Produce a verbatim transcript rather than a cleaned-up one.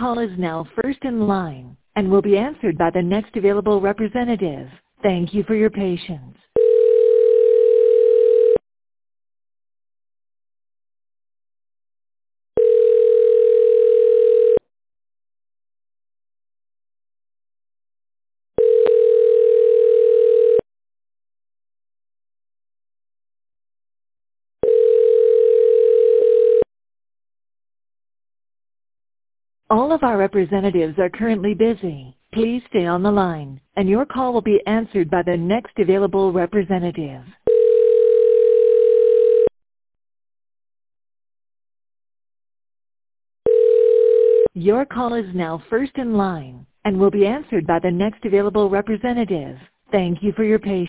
call is now first in line and will be answered by the next available representative. Thank you for your patience. All of our representatives are currently busy. Please stay on the line, and your call will be answered by the next available representative. Your call is now first in line and will be answered by the next available representative. Thank you for your patience.